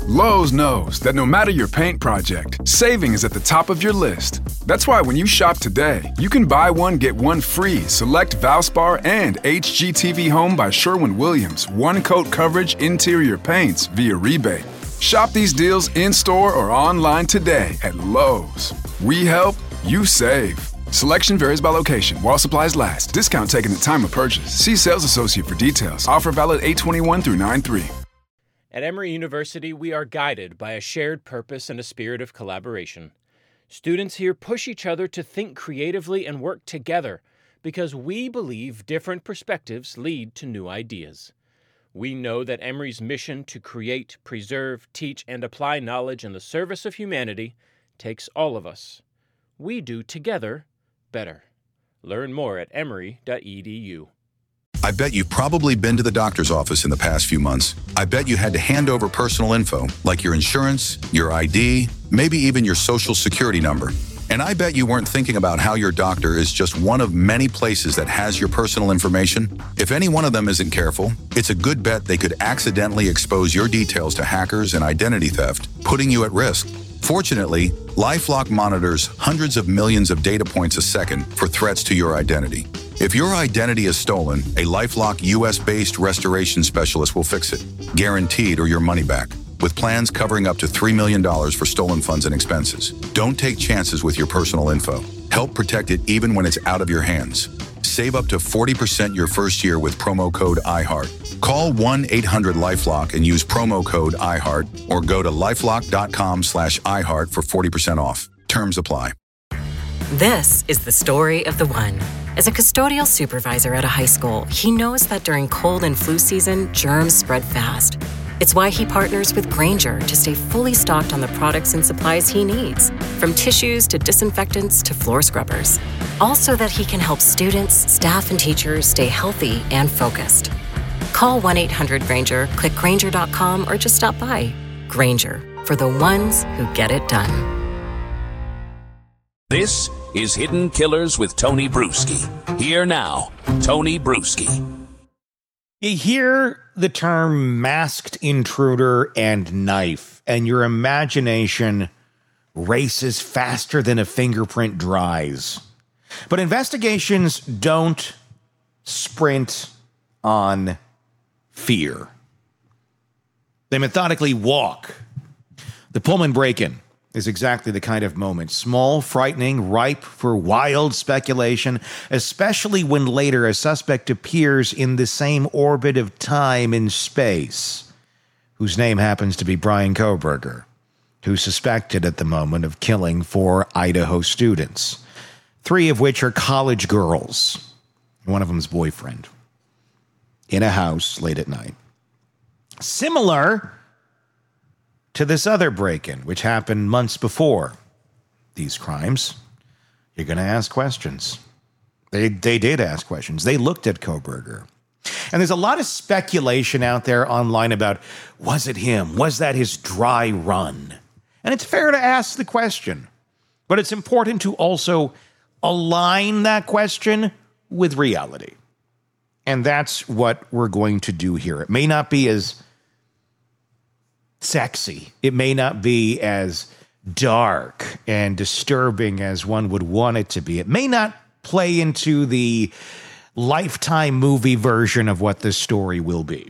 Lowe's knows that no matter your paint project, saving is at the top of your list. That's why when you shop today, you can buy one, get one free select Valspar and HGTV Home by Sherwin-Williams one-coat coverage interior paints via rebate. Shop these deals in-store or online today at Lowe's. We help, you save. Selection varies by location. While supplies last. Discount taken at time of purchase. See sales associate for details. Offer valid 8/21 through 9/3. At Emory University, we are guided by a shared purpose and a spirit of collaboration. Students here push each other to think creatively and work together because we believe different perspectives lead to new ideas. We know that Emory's mission to create, preserve, teach, and apply knowledge in the service of humanity takes all of us. We do together better. Learn more at emory.edu. I bet you've probably been to the doctor's office in the past few months. I bet you had to hand over personal info, like your insurance, your ID, maybe even your social security number. And I bet you weren't thinking about how your doctor is just one of many places that has your personal information. If any one of them isn't careful, it's a good bet they could accidentally expose your details to hackers and identity theft, putting you at risk. Fortunately, LifeLock monitors hundreds of millions of data points a second for threats to your identity. If your identity is stolen, a LifeLock US-based restoration specialist will fix it, guaranteed or your money back, with plans covering up to $3 million for stolen funds and expenses. Don't take chances with your personal info. Help protect it even when it's out of your hands. Save up to 40% your first year with promo code IHEART. Call 1-800-LifeLock and use promo code IHEART or go to lifelock.com/iHeart for 40% off. Terms apply. This is the story of the one. As a custodial supervisor at a high school, he knows that during cold and flu season, germs spread fast. It's why he partners with Grainger to stay fully stocked on the products and supplies he needs, from tissues to disinfectants to floor scrubbers. All so that he can help students, staff, and teachers stay healthy and focused. Call 1-800-GRAINGER, click Grainger.com, or just stop by. Grainger, for the ones who get it done. This is Hidden Killers with Tony Bruschi. Here now, Tony Bruschi. You hear the term masked intruder and knife, and your imagination races faster than a fingerprint dries. But investigations don't sprint on fear. They methodically walk. The Pullman break-in is exactly the kind of moment. Small, frightening, ripe for wild speculation, especially when later a suspect appears in the same orbit of time and space, whose name happens to be Bryan Kohberger, who's suspected at the moment of killing 4 Idaho students, 3 of which are college girls, one of them's boyfriend, in a house late at night. Similar to this other break-in, which happened months before these crimes. You're going to ask questions. They did ask questions. They looked at Kohberger. And there's a lot of speculation out there online about, was it him? Was that his dry run? And it's fair to ask the question, but it's important to also align that question with reality. And that's what we're going to do here. It may not be as sexy. It may not be as dark and disturbing as one would want it to be. It may not play into the Lifetime movie version of what this story will be.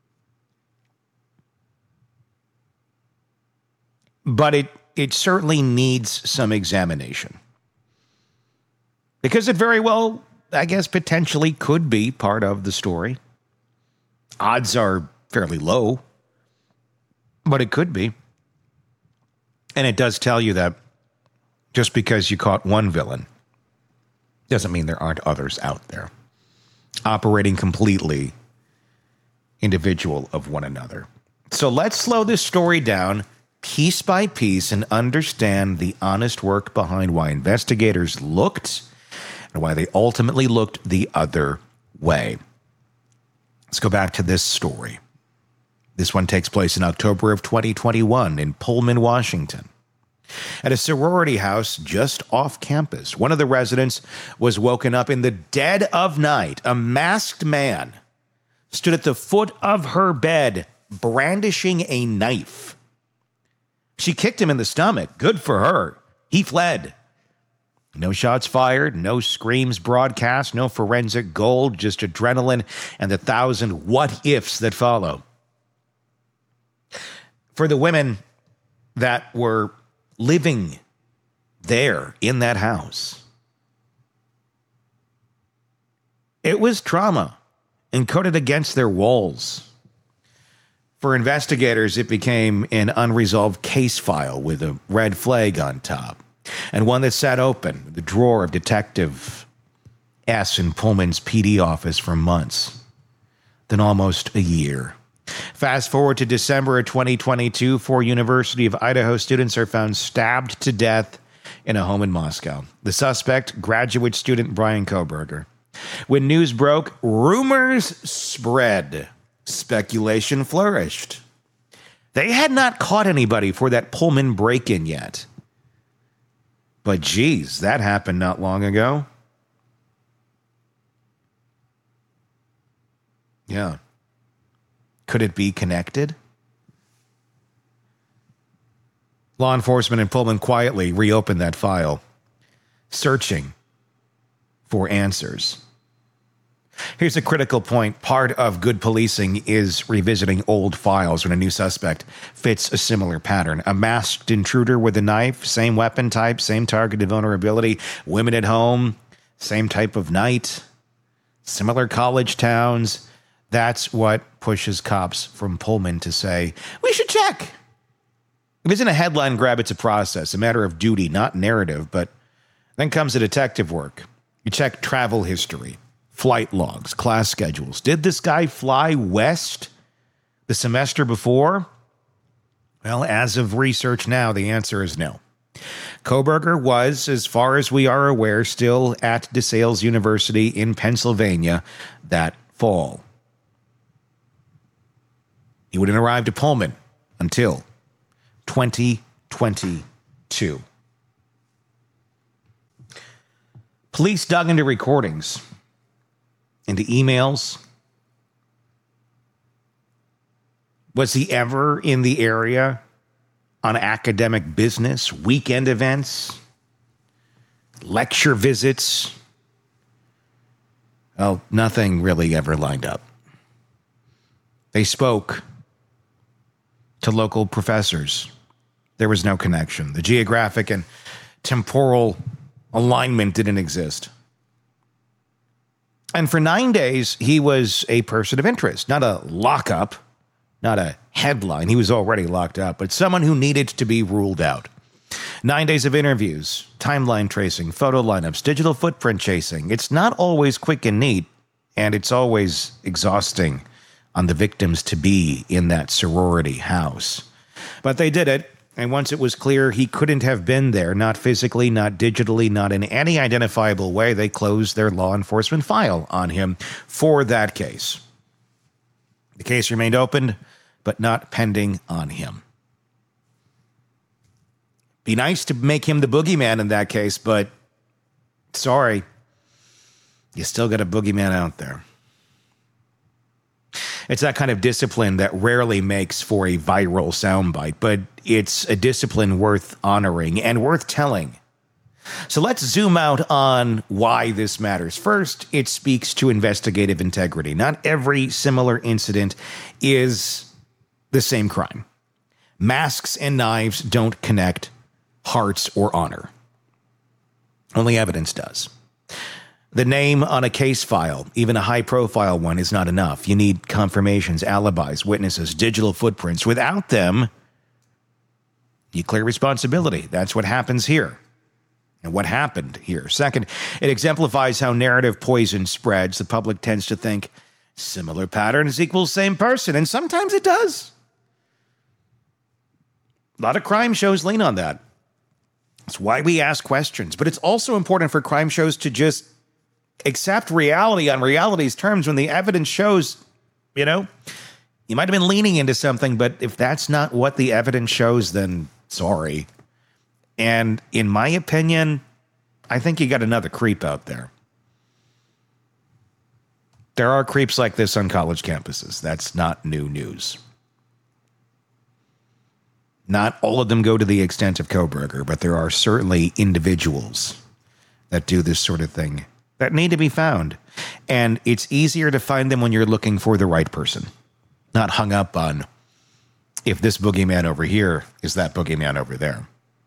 But it certainly needs some examination. Because it very well, I guess, potentially could be part of the story. Odds are fairly low, but it could be. And it does tell you that just because you caught one villain doesn't mean there aren't others out there operating completely individual of one another. So let's slow this story down piece by piece and understand the honest work behind why investigators looked and why they ultimately looked the other way. Let's go back to this story. This one takes place in October of 2021 in Pullman, Washington. At a sorority house just off campus, one of the residents was woken up in the dead of night. A masked man stood at the foot of her bed, brandishing a knife. She kicked him in the stomach. Good for her. He fled. No shots fired, no screams broadcast, no forensic gold, just adrenaline and the 1,000 what-ifs that follow. For the women that were living there in that house, it was trauma encoded against their walls. For investigators, it became an unresolved case file with a red flag on top, and one that sat open in the drawer of Detective S. in Pullman's PD office for months, then almost a year. Fast forward to December of 2022, 4 University of Idaho students are found stabbed to death in a home in Moscow. The suspect, graduate student Bryan Kohberger. When news broke, rumors spread. Speculation flourished. They had not caught anybody for that Pullman break-in yet. But geez, that happened not long ago. Yeah. Could it be connected? Law enforcement in Pullman quietly reopened that file, searching for answers. Here's a critical point. Part of good policing is revisiting old files when a new suspect fits a similar pattern. A masked intruder with a knife, same weapon type, same targeted vulnerability, women at home, same type of night, similar college towns. That's what pushes cops from Pullman to say, we should check. It isn't a headline grab, it's a process, a matter of duty, not narrative. But then comes the detective work. You check travel history, flight logs, class schedules. Did this guy fly west the semester before? Well, as of research now, the answer is no. Kohberger was, as far as we are aware, still at DeSales University in Pennsylvania that fall. He wouldn't arrive to Pullman until 2022. Police dug into recordings, into emails. Was he ever in the area on academic business, weekend events, lecture visits? Well, nothing really ever lined up. They spoke to local professors. There was no connection. The geographic and temporal alignment didn't exist. And for 9 days, he was a person of interest, not a lockup, not a headline. He was already locked up, but someone who needed to be ruled out. 9 days of interviews, timeline tracing, photo lineups, digital footprint chasing. It's not always quick and neat, and it's always exhausting on the victims to be in that sorority house. But they did it, and once it was clear he couldn't have been there, not physically, not digitally, not in any identifiable way, they closed their law enforcement file on him for that case. The case remained open, but not pending on him. Be nice to make him the boogeyman in that case, but sorry, you still got a boogeyman out there. It's that kind of discipline that rarely makes for a viral soundbite, but it's a discipline worth honoring and worth telling. So let's zoom out on why this matters. First, it speaks to investigative integrity. Not every similar incident is the same crime. Masks and knives don't connect hearts or honor. Only evidence does. The name on a case file, even a high-profile one, is not enough. You need confirmations, alibis, witnesses, digital footprints. Without them, you clear responsibility. That's what happens here. And what happened here. Second, it exemplifies how narrative poison spreads. The public tends to think similar patterns equals same person, and sometimes it does. A lot of crime shows lean on that. That's why we ask questions. But it's also important for crime shows to just accept reality on reality's terms when the evidence shows, you might have been leaning into something, but if that's not what the evidence shows, then sorry. And in my opinion, I think you got another creep out there. There are creeps like this on college campuses. That's not new news. Not all of them go to the extent of Kohberger, but there are certainly individuals that do this sort of thing that need to be found. And it's easier to find them when you're looking for the right person, not hung up on if this boogeyman over here is that boogeyman over there.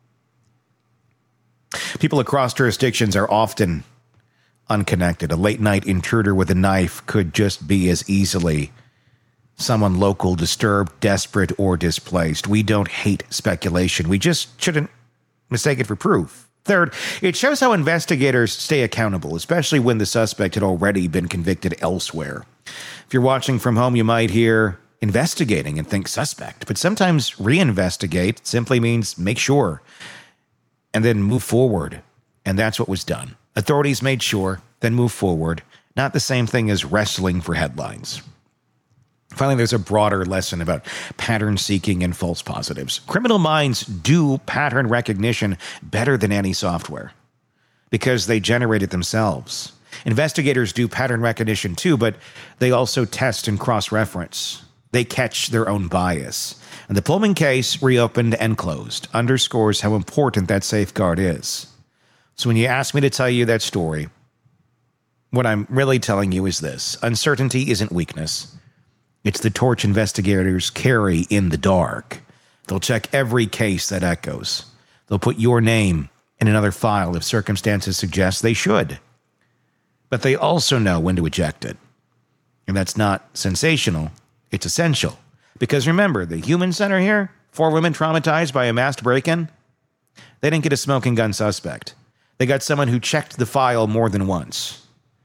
People across jurisdictions are often unconnected. A late-night intruder with a knife could just be as easily someone local, disturbed, desperate, or displaced. We don't hate speculation. We just shouldn't mistake it for proof. Third, it shows how investigators stay accountable, especially when the suspect had already been convicted elsewhere. If you're watching from home, you might hear investigating and think suspect, but sometimes reinvestigate simply means make sure and then move forward. And that's what was done. Authorities made sure, then move forward. Not the same thing as wrestling for headlines. Finally, there's a broader lesson about pattern seeking and false positives. Criminal minds do pattern recognition better than any software because they generate it themselves. Investigators do pattern recognition too, but they also test and cross-reference. They catch their own bias. And the Pullman case, reopened and closed, underscores how important that safeguard is. So when you ask me to tell you that story, what I'm really telling you is this. Uncertainty isn't weakness. It's the torch investigators carry in the dark. They'll check every case that echoes. They'll put your name in another file if circumstances suggest they should. But they also know when to eject it. And that's not sensational. It's essential. Because remember, the human center here, 4 women traumatized by a masked break-in, they didn't get a smoking gun suspect. They got someone who checked the file more than once.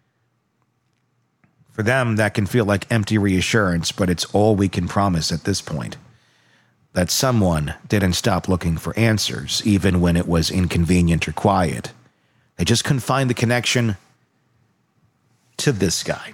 For them, that can feel like empty reassurance, but it's all we can promise at this point. That someone didn't stop looking for answers, even when it was inconvenient or quiet. They just couldn't find the connection to this guy.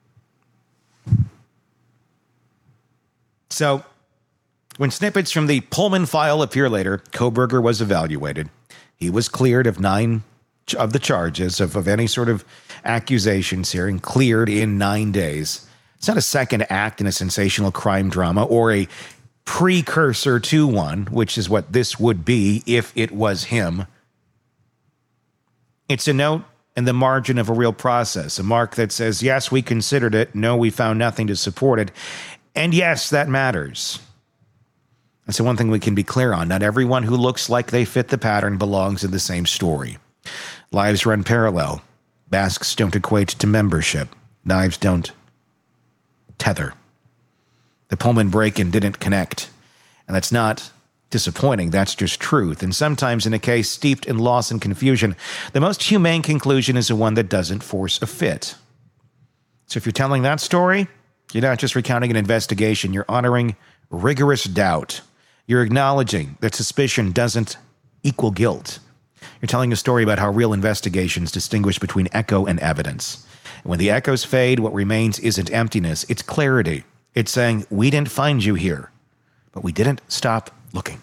So, when snippets from the Pullman file appear later, Kohberger was evaluated. He was cleared of 9 of the charges of any sort of accusations here and cleared in 9 days. It's not a second act in a sensational crime drama or a precursor to one, which is what this would be if it was him. It's a note in the margin of a real process, a mark that says, yes, we considered it. No, we found nothing to support it. And yes, that matters. And so one thing we can be clear on, not everyone who looks like they fit the pattern belongs in the same story. Lives run parallel. Masks don't equate to membership. Knives don't tether. The Pullman break-in didn't connect. And that's not disappointing. That's just truth. And sometimes in a case steeped in loss and confusion, the most humane conclusion is the one that doesn't force a fit. So if you're telling that story, you're not just recounting an investigation. You're honoring rigorous doubt. You're acknowledging that suspicion doesn't equal guilt. You're telling a story about how real investigations distinguish between echo and evidence. And when the echoes fade, what remains isn't emptiness, it's clarity. It's saying, we didn't find you here, but we didn't stop looking.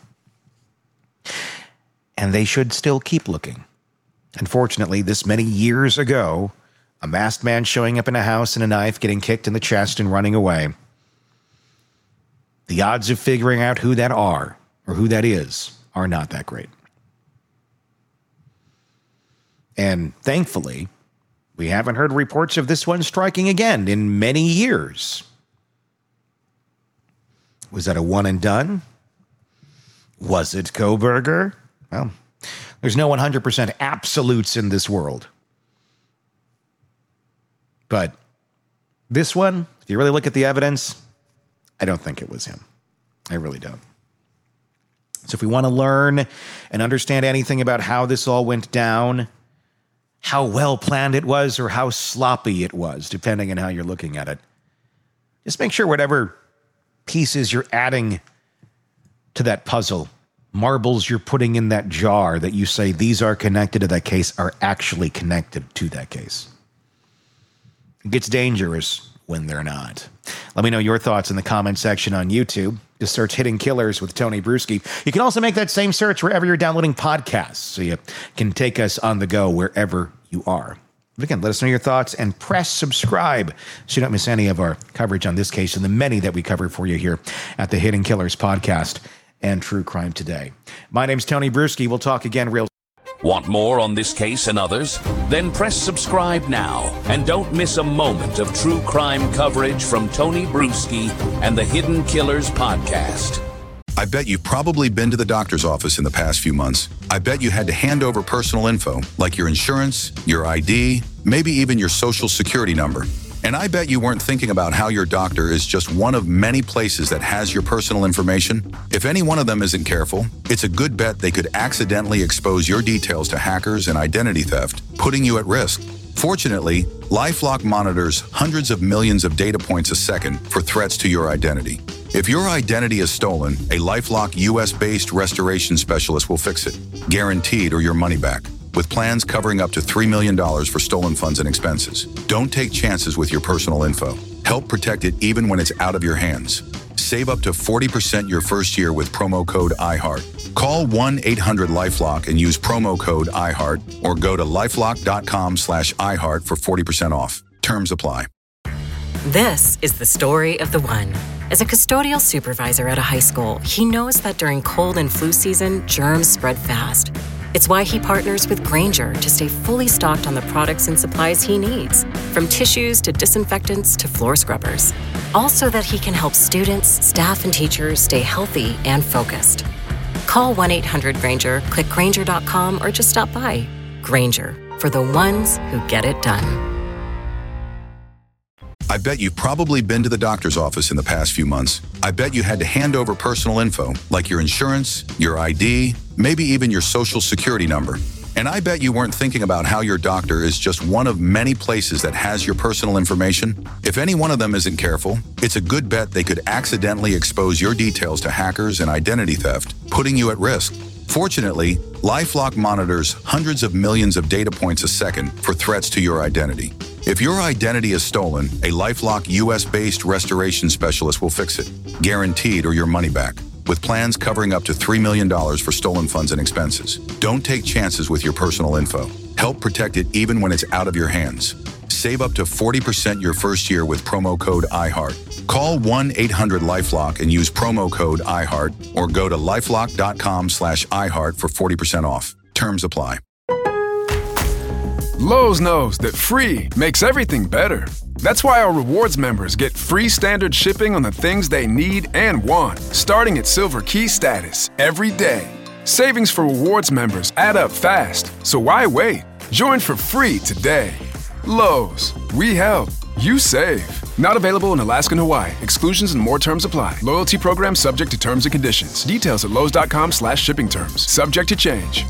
And they should still keep looking. Unfortunately, this many years ago, a masked man showing up in a house and a knife, getting kicked in the chest and running away. The odds of figuring out who that are, or who that is, are not that great. And thankfully, we haven't heard reports of this one striking again in many years. Was that a one and done? Was it Kohberger? Well, there's no 100% absolutes in this world. But this one, if you really look at the evidence, I don't think it was him. I really don't. So if we want to learn and understand anything about how this all went down, how well planned it was or how sloppy it was, depending on how you're looking at it, just make sure whatever pieces you're adding to that puzzle, marbles you're putting in that jar that you say these are connected to that case, are actually connected to that case. It gets dangerous when they're not. Let me know your thoughts in the comment section on YouTube. Just search Hidden Killers with Tony Bruschi. You can also make that same search wherever you're downloading podcasts, so you can take us on the go wherever you are. But again, let us know your thoughts and press subscribe so you don't miss any of our coverage on this case and the many that we cover for you here at the Hidden Killers podcast. and true crime today. My name's Tony Bruschi. We'll talk again real soon. Want more on this case and others? Then press subscribe now and don't miss a moment of true crime coverage from Tony Bruschi and the Hidden Killers podcast. I bet you've probably been to the doctor's office in the past few months. I bet you had to hand over personal info, like your insurance, your ID, maybe even your social security number. And I bet you weren't thinking about how your doctor is just one of many places that has your personal information. If any one of them isn't careful, it's a good bet they could accidentally expose your details to hackers and identity theft, putting you at risk. Fortunately, LifeLock monitors hundreds of millions of data points a second for threats to your identity. If your identity is stolen, a LifeLock US-based restoration specialist will fix it, guaranteed, or your money back, with plans covering up to $3 million for stolen funds and expenses. Don't take chances with your personal info. Help protect it even when it's out of your hands. Save up to 40% your first year with promo code IHEART. Call 1-800-LifeLock and use promo code IHEART, or go to lifelock.com/iHeart for 40% off. Terms apply. This is the story of the one. As a custodial supervisor at a high school, he knows that during cold and flu season, germs spread fast. It's why he partners with Grainger to stay fully stocked on the products and supplies he needs, from tissues to disinfectants to floor scrubbers. Also that he can help students, staff, and teachers stay healthy and focused. Call 1-800-GRAINGER, click Grainger.com, or just stop by. Grainger, for the ones who get it done. I bet you've probably been to the doctor's office in the past few months. I bet you had to hand over personal info, like your insurance, your ID, maybe even your social security number. And I bet you weren't thinking about how your doctor is just one of many places that has your personal information. If any one of them isn't careful, it's a good bet they could accidentally expose your details to hackers and identity theft, putting you at risk. Fortunately, LifeLock monitors hundreds of millions of data points a second for threats to your identity. If your identity is stolen, a LifeLock US-based restoration specialist will fix it, guaranteed, or your money back, with plans covering up to $3 million for stolen funds and expenses. Don't take chances with your personal info. Help protect it even when it's out of your hands. Save up to 40% your first year with promo code IHEART. Call 1-800-LifeLock and use promo code IHEART, or go to lifelock.com/iHeart for 40% off. Terms apply. Lowe's knows that free makes everything better. That's why our rewards members get free standard shipping on the things they need and want, starting at Silver Key status every day. Savings for rewards members add up fast, so why wait? Join for free today. Lowe's, we help, you save. Not available in Alaska and Hawaii. Exclusions and more terms apply. Loyalty program subject to terms and conditions. Details at lowes.com/shipping terms. Subject to change.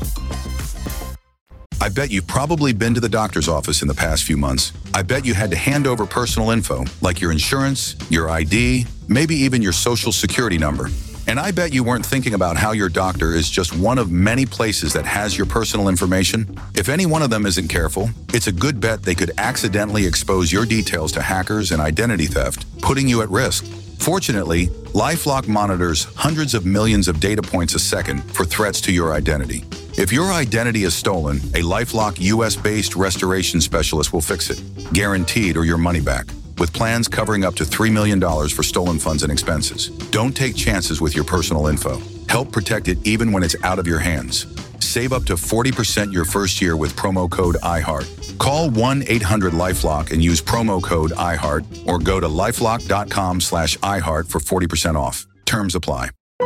I bet you've probably been to the doctor's office in the past few months. I bet you had to hand over personal info, like your insurance, your ID, maybe even your social security number. And I bet you weren't thinking about how your doctor is just one of many places that has your personal information. If any one of them isn't careful, it's a good bet they could accidentally expose your details to hackers and identity theft, putting you at risk. Fortunately, LifeLock monitors hundreds of millions of data points a second for threats to your identity. If your identity is stolen, a LifeLock US-based restoration specialist will fix it, guaranteed, or your money back, with plans covering up to $3 million for stolen funds and expenses. Don't take chances with your personal info. Help protect it even when it's out of your hands. Save up to 40% your first year with promo code IHEART. Call 1-800-LifeLock and use promo code IHEART, or go to lifelock.com/iHeart for 40% off. Terms apply.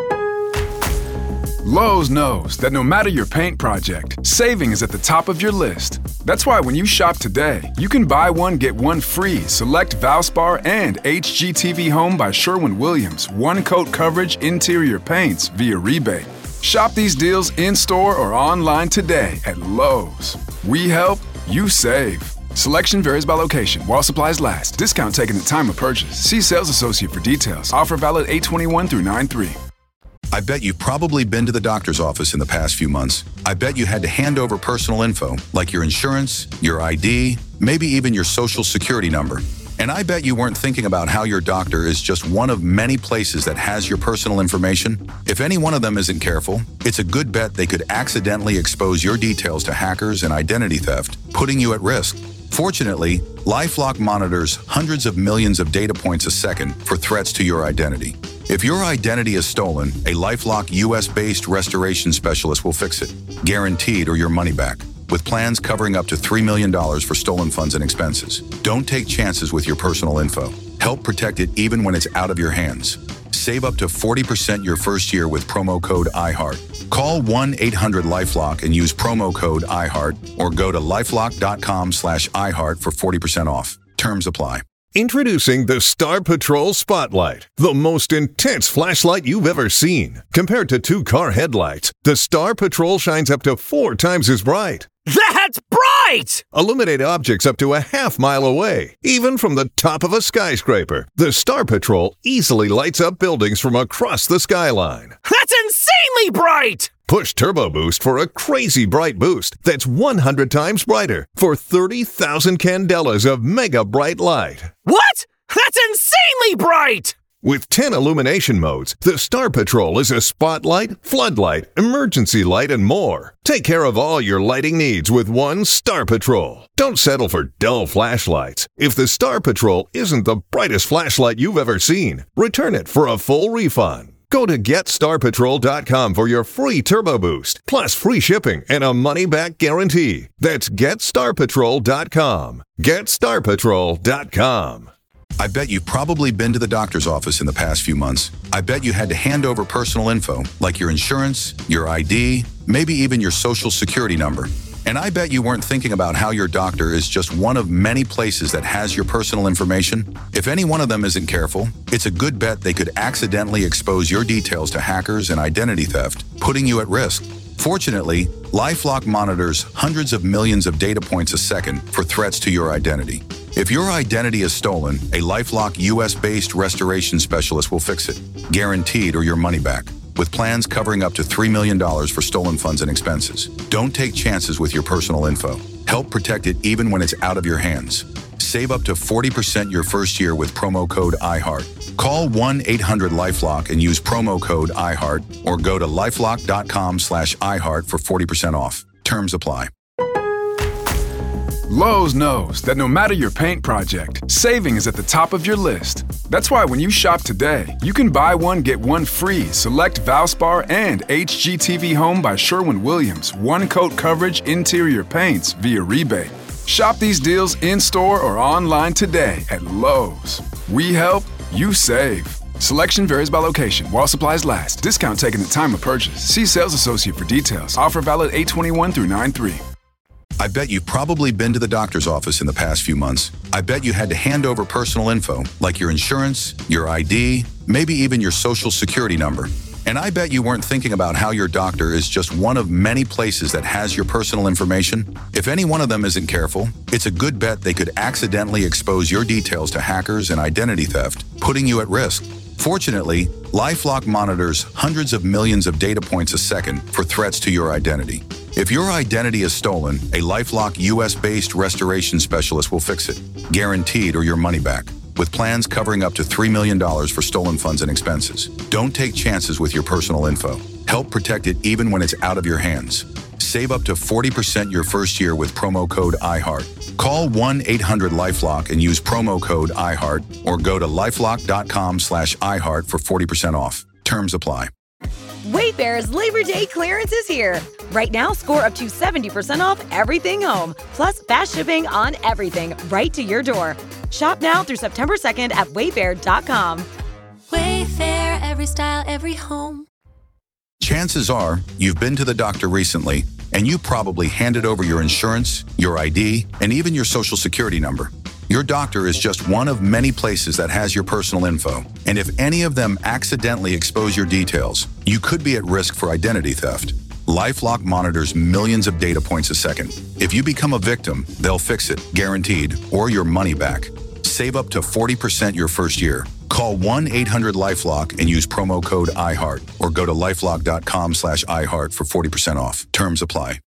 Lowe's knows that no matter your paint project, saving is at the top of your list. That's why when you shop today, you can buy one, get one free. Select Valspar and HGTV Home by Sherwin-Williams. One-coat coverage interior paints via rebate. Shop these deals in-store or online today at Lowe's. We help, you save. Selection varies by location. While supplies last. Discount taken at time of purchase. See sales associate for details. Offer valid 8/21 through 9/3. I bet you've probably been to the doctor's office in the past few months. I bet you had to hand over personal info, like your insurance, your ID, maybe even your social security number. And I bet you weren't thinking about how your doctor is just one of many places that has your personal information. If any one of them isn't careful, it's a good bet they could accidentally expose your details to hackers and identity theft, putting you at risk. Fortunately, LifeLock monitors hundreds of millions of data points a second for threats to your identity. If your identity is stolen, a LifeLock US-based restoration specialist will fix it, guaranteed, or your money back, with plans covering up to $3 million for stolen funds and expenses. Don't take chances with your personal info. Help protect it even when it's out of your hands. Save up to 40% your first year with promo code iHeart. Call 1-800-LifeLock and use promo code iHeart, or go to lifelock.com/iHeart for 40% off. Terms apply. Introducing the Star Patrol Spotlight, the most intense flashlight you've ever seen. Compared to 2 car headlights, the Star Patrol shines up to 4 times as bright. That's bright! Illuminate objects up to a half-mile away, even from the top of a skyscraper. The Star Patrol easily lights up buildings from across the skyline. That's insanely bright! Push Turbo Boost for a crazy bright boost that's 100 times brighter for 30,000 candelas of mega bright light. What? That's insanely bright! With 10 illumination modes, the Star Patrol is a spotlight, floodlight, emergency light, and more. Take care of all your lighting needs with one Star Patrol. Don't settle for dull flashlights. If the Star Patrol isn't the brightest flashlight you've ever seen, return it for a full refund. Go to GetStarPatrol.com for your free Turbo Boost, plus free shipping and a money-back guarantee. That's GetStarPatrol.com. GetStarPatrol.com. I bet you've probably been to the doctor's office in the past few months. I bet you had to hand over personal info, like your insurance, your ID, maybe even your social security number. And I bet you weren't thinking about how your doctor is just one of many places that has your personal information. If any one of them isn't careful, it's a good bet they could accidentally expose your details to hackers and identity theft, putting you at risk. Fortunately, LifeLock monitors hundreds of millions of data points a second for threats to your identity. If your identity is stolen, a LifeLock US-based restoration specialist will fix it, guaranteed, or your money back, with plans covering up to $3 million for stolen funds and expenses. Don't take chances with your personal info. Help protect it even when it's out of your hands. Save up to 40% your first year with promo code iHeart. Call 1-800-LifeLock and use promo code iHeart, or go to lifelock.com/iHeart for 40% off. Terms apply. Lowe's knows that no matter your paint project, saving is at the top of your list. That's why when you shop today, you can buy one, get one free. Select Valspar and HGTV Home by Sherwin-Williams. One-coat coverage interior paints via rebate. Shop these deals in-store or online today at Lowe's. We help, you save. Selection varies by location. While supplies last. Discount taken at time of purchase. See sales associate for details. Offer valid 8/21 through 9/3. I bet you've probably been to the doctor's office in the past few months. I bet you had to hand over personal info, like your insurance, your ID, maybe even your social security number. And I bet you weren't thinking about how your doctor is just one of many places that has your personal information. If any one of them isn't careful, it's a good bet they could accidentally expose your details to hackers and identity theft, putting you at risk. Fortunately, LifeLock monitors hundreds of millions of data points a second for threats to your identity. If your identity is stolen, a LifeLock US-based restoration specialist will fix it, guaranteed, or your money back, with plans covering up to $3 million for stolen funds and expenses. Don't take chances with your personal info. Help protect it even when it's out of your hands. Save up to 40% your first year with promo code iHeart. Call 1-800-LifeLock and use promo code iHeart, or go to lifelock.com/iHeart for 40% off. Terms apply. Wayfair's Labor Day clearance is here. Right now, score up to 70% off everything home, plus fast shipping on everything right to your door. Shop now through September 2nd at wayfair.com. Wayfair, every style, every home. Chances are you've been to the doctor recently, and you probably handed over your insurance, your ID, and even your social security number. Your doctor is just one of many places that has your personal info, and if any of them accidentally expose your details, you could be at risk for identity theft. LifeLock monitors millions of data points a second. If you become a victim, they'll fix it, guaranteed, or your money back. Save up to 40% your first year. Call 1-800-LifeLock and use promo code iHeart, or go to lifelock.com/iHeart for 40% off. Terms apply.